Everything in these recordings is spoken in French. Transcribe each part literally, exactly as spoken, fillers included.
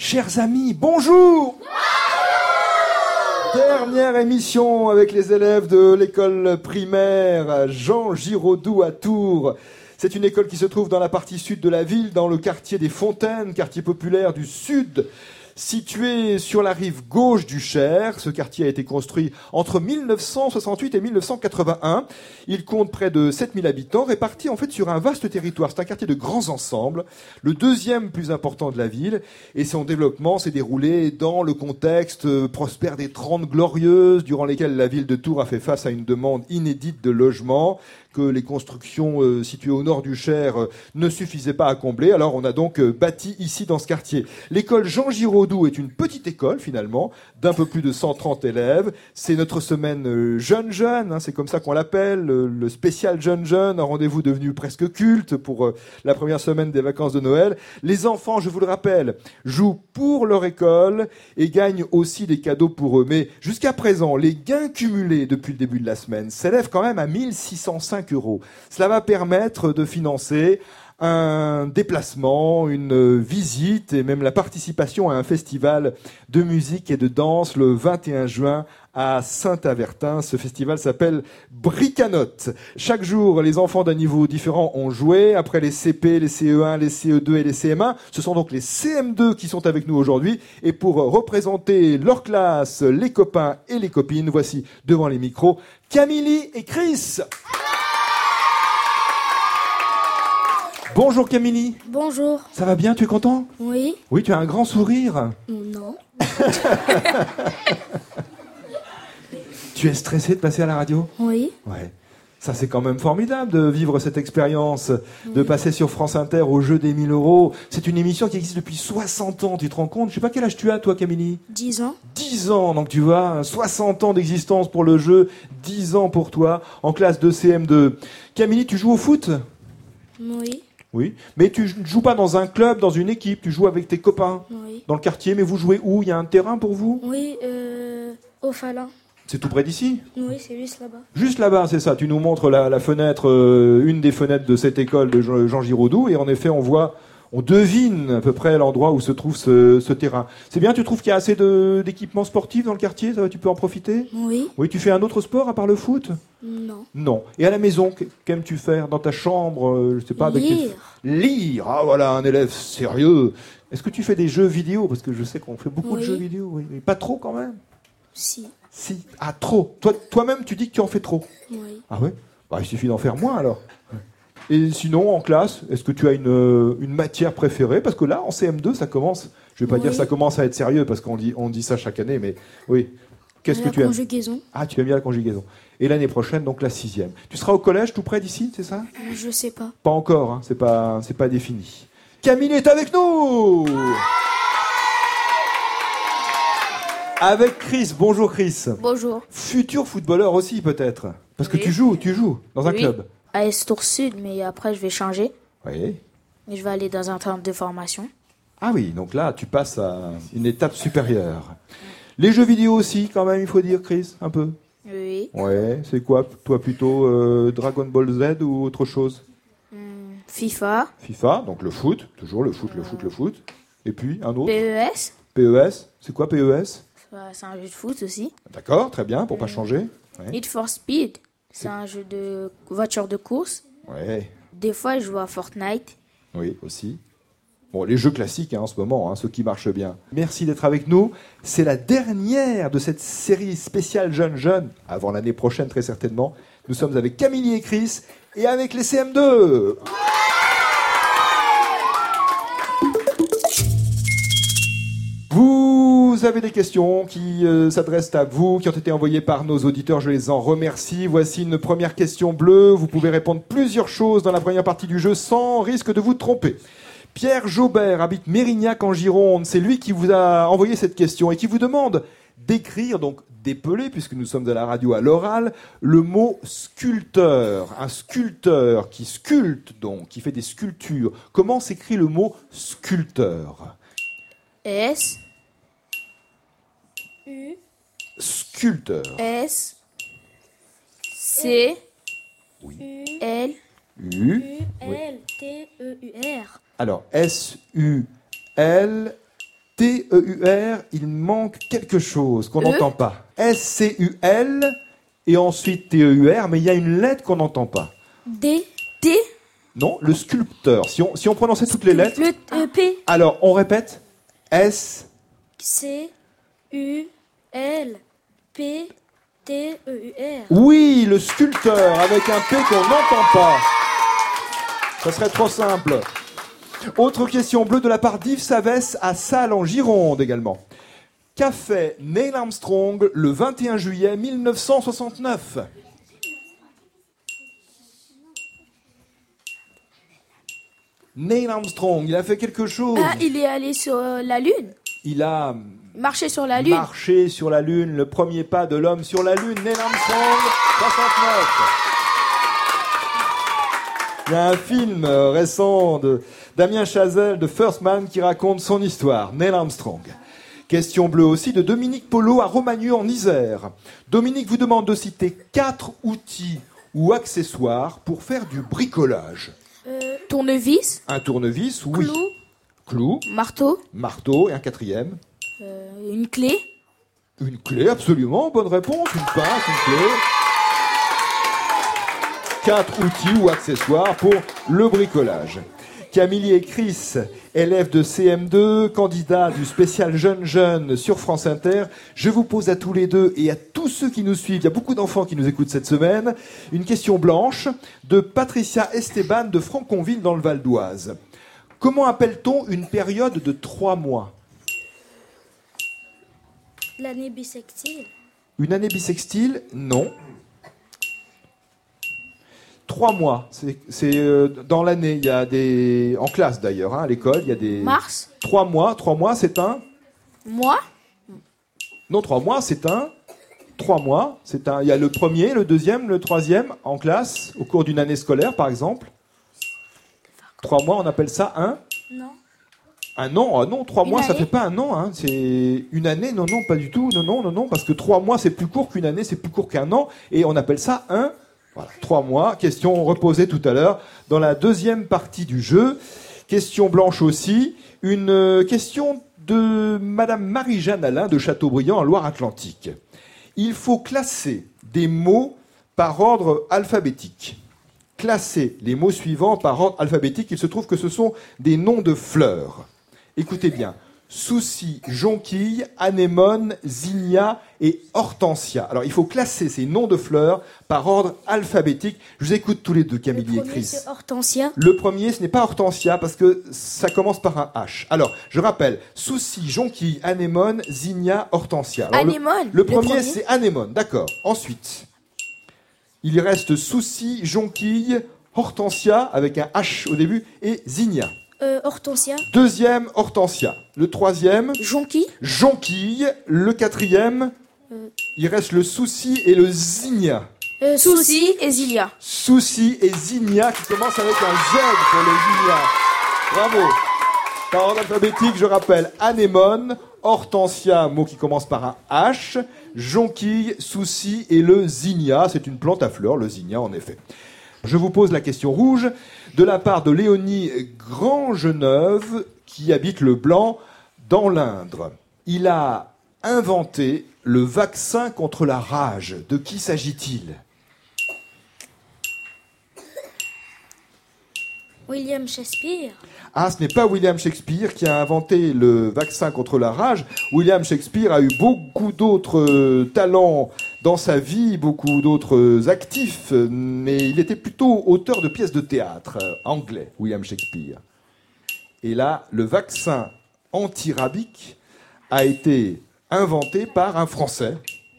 Chers amis, bonjour. Dernière émission avec les élèves de l'école primaire Jean Giraudoux à Tours. C'est une école qui se trouve dans la partie sud de la ville, dans le quartier des Fontaines, quartier populaire du sud, situé sur la rive gauche du Cher. Ce quartier a été construit entre mille neuf cent soixante-huit et mille neuf cent quatre-vingt-un. Il compte près de sept mille habitants, répartis en fait sur un vaste territoire. C'est un quartier de grands ensembles, le deuxième plus important de la ville, et son développement s'est déroulé dans le contexte prospère des Trente Glorieuses, durant lesquelles la ville de Tours a fait face à une demande inédite de logement que les constructions euh, situées au nord du Cher euh, ne suffisaient pas à combler. Alors on a donc euh, bâti ici dans ce quartier. L'école Jean Giraudoux est une petite école finalement, d'un peu plus de cent trente élèves. C'est notre semaine euh, Jeune Jeune, hein, c'est comme ça qu'on l'appelle, le, le spécial Jeune Jeune, un rendez-vous devenu presque culte pour euh, la première semaine des vacances de Noël. Les enfants, je vous le rappelle, jouent pour leur école et gagnent aussi des cadeaux pour eux. Mais jusqu'à présent, les gains cumulés depuis le début de la semaine s'élèvent quand même à mille six cent cinq euros. Cela va permettre de financer un déplacement, une visite et même la participation à un festival de musique et de danse le vingt et un juin à Saint-Avertin. Ce festival s'appelle Bricanote. Chaque jour, les enfants d'un niveau différent ont joué. Après les C P, les C E un, les C E deux et les C M un, ce sont donc les C M deux qui sont avec nous aujourd'hui. Et pour représenter leur classe, les copains et les copines, voici devant les micros Camille et Chris. Bonjour Camille. Bonjour. Ça va bien, tu es content ? Oui. Oui, tu as un grand sourire. Non. Tu es stressé de passer à la radio ? Oui. Ouais. Ça, c'est quand même formidable de vivre cette expérience, oui. De passer sur France Inter au jeu des mille euros. C'est une émission qui existe depuis soixante ans, tu te rends compte ? Je sais pas quel âge tu as, toi, Camille ? dix ans. dix ans, donc tu vois, soixante ans d'existence pour le jeu, dix ans pour toi, en classe de C M deux. Camille, tu joues au foot ? Oui. Oui, mais tu ne joues pas dans un club, dans une équipe, tu joues avec tes copains, oui. Dans le quartier, mais vous jouez où ? Il y a un terrain pour vous ? Oui, euh, au Falin. C'est tout près d'ici ? Oui, c'est juste là-bas. Juste là-bas, c'est ça. Tu nous montres la, la fenêtre, euh, une des fenêtres de cette école de Jean Giraudoux, et en effet, on voit, on devine à peu près l'endroit où se trouve ce, ce terrain. C'est bien, tu trouves qu'il y a assez de, d'équipements sportifs dans le quartier ? Ça va, tu peux en profiter ? Oui. Oui, tu fais un autre sport à part le foot ? Non. Non. Et à la maison, qu'aimes-tu faire ? Dans ta chambre, euh, je sais pas, avec Lire. Tes... Lire. Ah voilà, un élève sérieux. Est-ce que tu fais des jeux vidéo ? Parce que je sais qu'on fait beaucoup oui. de jeux vidéo. Oui. Mais pas trop quand même. Si. Si. Ah, trop. Toi, toi-même, tu dis que tu en fais trop. Oui. Ah ouais ? Bah, il suffit d'en faire moins alors. Et sinon, en classe, est-ce que tu as une, une matière préférée ? Parce que là, en C M deux, ça commence. Je vais pas oui. dire ça commence à être sérieux parce qu'on dit, on dit ça chaque année, mais oui. Qu'est-ce la que tu aimes ? La conjugaison. Ah, tu aimes bien la conjugaison. Et l'année prochaine, donc la sixième. Tu seras au collège tout près d'ici, c'est ça ? Je sais pas. Pas encore, hein, c'est pas, c'est pas défini. Camille est avec nous. Avec Chris. Bonjour Chris. Bonjour. Futur footballeur aussi peut-être. Parce que oui. tu joues, tu joues dans un oui. club. À Estour Sud, mais après je vais changer. Oui. Et je vais aller dans un centre de formation. Ah oui, donc là tu passes à une étape supérieure. Les jeux vidéo aussi, quand même, il faut dire, Chris, un peu. Oui. Ouais, c'est quoi, toi plutôt euh, Dragon Ball Z ou autre chose ? hum, FIFA. FIFA, donc le foot, toujours le foot, euh... le foot, le foot. Et puis un autre ? P E S. P E S, c'est quoi P E S ? C'est un jeu de foot aussi. D'accord, très bien, pour euh... pas changer. Ouais. Need for Speed, c'est, c'est un jeu de voiture de course. Ouais. Des fois, je joue à Fortnite. Oui, aussi. Bon, les jeux classiques hein, en ce moment, hein, ceux qui marchent bien. Merci d'être avec nous. C'est la dernière de cette série spéciale Jeunes Jeunes, avant l'année prochaine très certainement. Nous sommes avec Camille et Chris et avec les C M deux. Vous avez des questions qui euh, s'adressent à vous, qui ont été envoyées par nos auditeurs, je les en remercie. Voici une première question bleue. Vous pouvez répondre plusieurs choses dans la première partie du jeu sans risque de vous tromper. Pierre Jaubert habite Mérignac en Gironde. C'est lui qui vous a envoyé cette question et qui vous demande d'écrire, donc d'épeler, puisque nous sommes à la radio à l'oral, le mot sculpteur. Un sculpteur qui sculpte, donc, qui fait des sculptures. Comment s'écrit le mot sculpteur ? S. U. Sculpteur. S. C. Oui. L. U. U. L. T. E. U. R. Alors, S U L T E U R, il manque quelque chose qu'on E n'entend pas. S C U L et ensuite T E U R, mais il y a une lettre qu'on n'entend pas. D, T, Non, le sculpteur. Si on, si on prononçait toutes les lettres. le euh, P, Alors, on répète. S. C, U, L, P, T, E, U, R. Oui, le sculpteur avec un P qu'on n'entend pas. Ça serait trop simple. Autre question bleue de la part d'Yves Savès à Salles en Gironde également. Qu'a fait Neil Armstrong le vingt et un juillet mille neuf cent soixante-neuf? Neil Armstrong, il a fait quelque chose. Ah, il est allé sur euh, la Lune. Il a Marché sur la Lune. marché sur la Lune, le premier pas de l'homme sur la Lune. Neil Armstrong, soixante-neuf. Il y a un film euh, récent de Damien Chazelle de First Man qui raconte son histoire, Neil Armstrong. Question bleue aussi de Dominique Polo à Romagneux en Isère. Dominique vous demande de citer quatre outils ou accessoires pour faire du bricolage. Euh, tournevis. Un tournevis, oui. Clou. Clou, Marteau. marteau et un quatrième. Euh, une clé. Une clé, absolument, bonne réponse. Une pince, une clé. Quatre outils ou accessoires pour le bricolage. Camille et Chris, élèves de C M deux, candidats du spécial Jeune Jeune sur France Inter. Je vous pose à tous les deux et à tous ceux qui nous suivent, il y a beaucoup d'enfants qui nous écoutent cette semaine, une question blanche de Patricia Esteban de Franconville dans le Val d'Oise. Comment appelle-t-on une période de trois mois? L'année bissextile. Une année bissextile? Non. Trois mois, c'est, c'est euh, dans l'année. Il y a des, en classe d'ailleurs, hein, à l'école, il y a des. Mars. Trois mois, trois mois, c'est un. Mois. Non, trois mois, c'est un. Trois mois, c'est un. Il y a le premier, le deuxième, le troisième en classe au cours d'une année scolaire, par exemple. Trois mois, on appelle ça un. Non. Un an, ah non, trois Une mois, ça année fait pas un an, hein. C'est une année, non, non, pas du tout, non, non, non, non, parce que trois mois, c'est plus court qu'une année, c'est plus court qu'un an, et on appelle ça un. Voilà, trois mois. Question reposée tout à l'heure dans la deuxième partie du jeu. Question blanche aussi. Une question de Madame Marie-Jeanne Alain de Châteaubriand en Loire-Atlantique. Il faut classer des mots par ordre alphabétique. Classer les mots suivants par ordre alphabétique. Il se trouve que ce sont des noms de fleurs. Écoutez bien. Souci, jonquille, anémone, zinnia et hortensia. Alors, il faut classer ces noms de fleurs par ordre alphabétique. Je vous écoute tous les deux, Camille Le et premier, Chris. c'est hortensia. Le premier, ce n'est pas hortensia parce que ça commence par un H. Alors, je rappelle, souci, jonquille, anémone, zinnia, hortensia. Alors, le- Anémone. Le, premier, premier. c'est anémone, d'accord. Ensuite, il reste souci, jonquille, hortensia avec un H au début et zinnia. Euh, hortensia. Deuxième, hortensia. Le troisième, Jonquille. jonquille. Le quatrième, Euh. il reste le souci et le zinnia. Euh, souci et zilia. Souci et zinnia qui commence avec un Z pour le zinnia. Bravo. Par ordre alphabétique, je rappelle anémone, hortensia, mot qui commence par un H, jonquille, souci et le zinnia. C'est une plante à fleurs, le zinnia en effet. Je vous pose la question rouge de la part de Léonie Grandgeneuve qui habite le Blanc dans l'Indre. Il a inventé le vaccin contre la rage. De qui s'agit-il ? William Shakespeare. Ah, ce n'est pas William Shakespeare qui a inventé le vaccin contre la rage. William Shakespeare a eu beaucoup d'autres euh, talents dans sa vie, beaucoup d'autres actifs, mais il était plutôt auteur de pièces de théâtre euh, anglais, William Shakespeare. Et là, le vaccin antirabique a été inventé par un Français.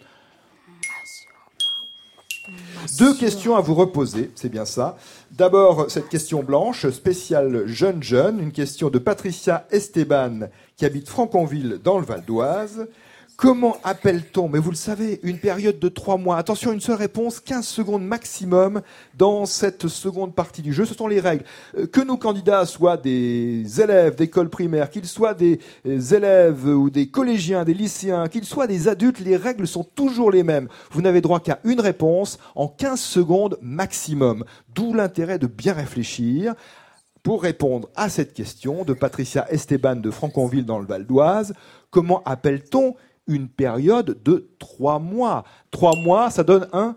Deux questions à vous reposer, c'est bien ça. D'abord, cette question blanche, spéciale jeune jeune, une question de Patricia Esteban, qui habite Franconville dans le Val d'Oise. Comment appelle-t-on, mais vous le savez, une période de trois mois? Attention, une seule réponse, quinze secondes maximum dans cette seconde partie du jeu. Ce sont les règles. Que nos candidats soient des élèves d'école primaire, qu'ils soient des élèves ou des collégiens, des lycéens, qu'ils soient des adultes, les règles sont toujours les mêmes. Vous n'avez droit qu'à une réponse en quinze secondes maximum. D'où l'intérêt de bien réfléchir. pour répondre à cette question de Patricia Esteban de Franconville dans le Val d'Oise. Comment appelle-t-on une période de trois mois? Trois mois, ça donne un...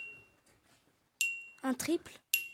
Un triple.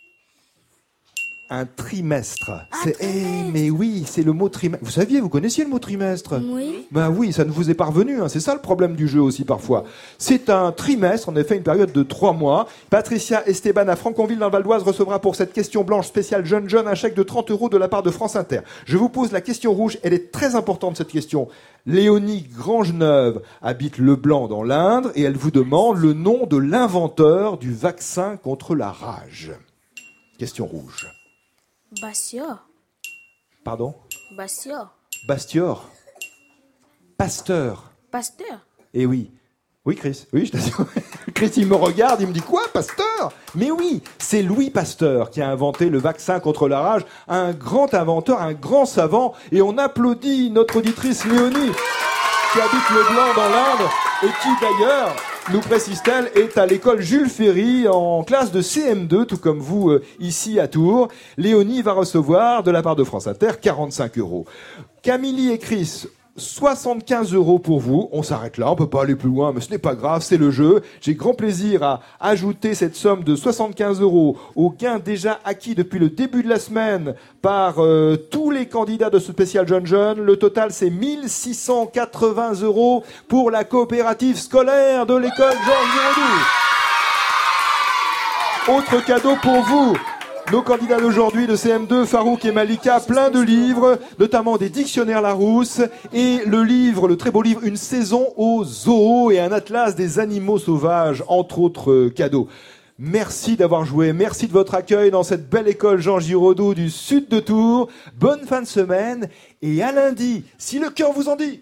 Un trimestre. Un C'est... trimestre. Eh, mais oui, c'est le mot trimestre. Vous saviez, vous connaissiez le mot trimestre? Oui. Ben oui, ça ne vous est pas revenu, hein. C'est ça le problème du jeu aussi parfois. C'est un trimestre, en effet, une période de trois mois. Patricia Esteban à Franconville dans le Val d'Oise recevra pour cette question blanche spéciale Jeune Jeune un chèque de trente euros de la part de France Inter. Je vous pose la question rouge, elle est très importante cette question. Léonie Grangeneuve habite Leblanc dans l'Indre et elle vous demande le nom de l'inventeur du vaccin contre la rage. Question rouge. Bastior. Pardon? Bastior. Bastior. Pasteur. Pasteur. Eh oui. Oui, Chris. Oui, je t'assure. Chris, il me regarde, il me dit quoi, Pasteur? Mais oui, c'est Louis Pasteur qui a inventé le vaccin contre la rage. Un grand inventeur, un grand savant. Et on applaudit notre auditrice Léonie, qui habite Leblanc dans l'Indre et qui d'ailleurs, nous précise-t-elle, est à l'école Jules Ferry en classe de C M deux, tout comme vous euh, ici à Tours. Léonie va recevoir de la part de France Inter quarante-cinq euros. Camille et Chris, soixante-quinze euros pour vous. On s'arrête là, on peut pas aller plus loin, mais ce n'est pas grave, c'est le jeu. J'ai grand plaisir à ajouter cette somme de soixante-quinze euros aux gains déjà acquis depuis le début de la semaine par euh, tous les candidats de ce spécial Jeune Jeune. Le total, c'est mille six cent quatre-vingts euros pour la coopérative scolaire de l'école Georges Giraudoux. Autre cadeau pour vous. Nos candidats d'aujourd'hui de C M deux, Farouk et Malika, plein de livres, notamment des dictionnaires Larousse et le livre, le très beau livre, Une saison au zoo et un atlas des animaux sauvages, entre autres cadeaux. Merci d'avoir joué, merci de votre accueil dans cette belle école Jean Giraudoux du sud de Tours. Bonne fin de semaine et à lundi, si le cœur vous en dit.